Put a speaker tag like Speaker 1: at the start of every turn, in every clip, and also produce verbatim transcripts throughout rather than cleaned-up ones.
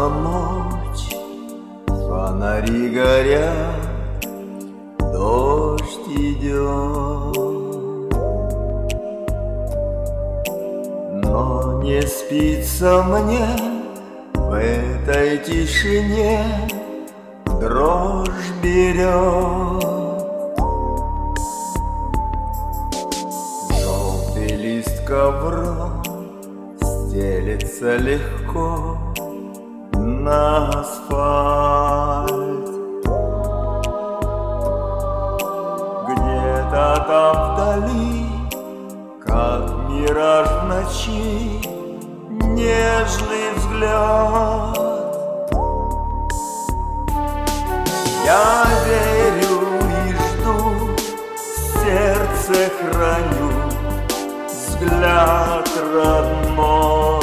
Speaker 1: Настала ночь, фонари горят, дождь идет, но не спится мне в этой тишине, дрожь берет. Желтый лист ковра стелется легко на асфальт. Где-то там вдали, как мираж в ночи, нежный взгляд. Я верю и жду, в сердце храню взгляд родной.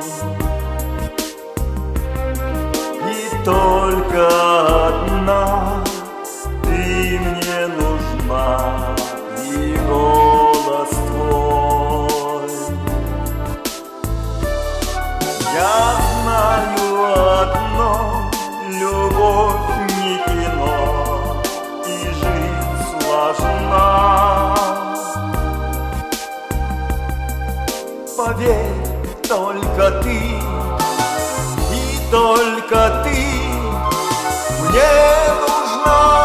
Speaker 1: И только одна ты мне нужна, и голос твой. Я знаю одно: любовь не кино, и жизнь сложна. Поверь, только ты, и только ты мне нужна.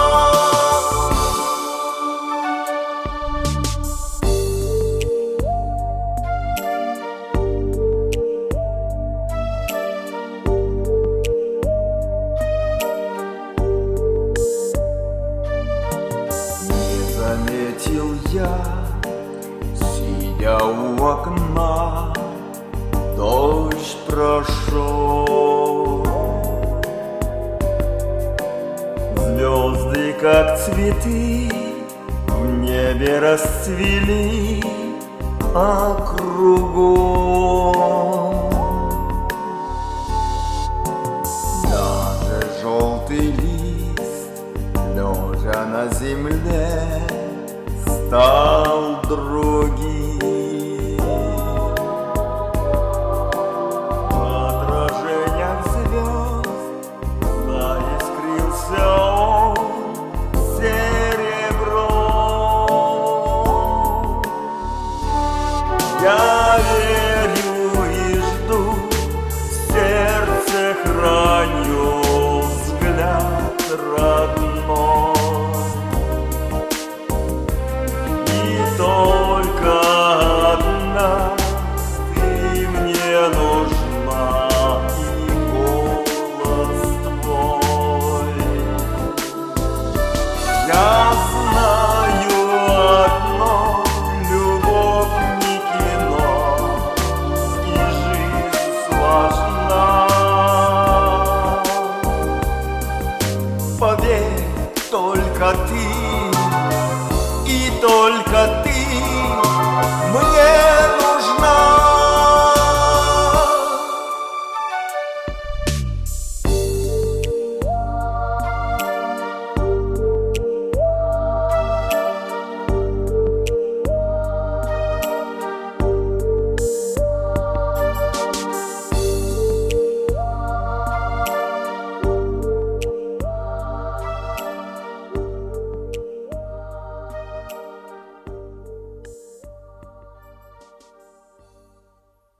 Speaker 1: Не заметил я, сидя у окна, дождь прошел. Звезды, как цветы, в небе расцвели, а кругом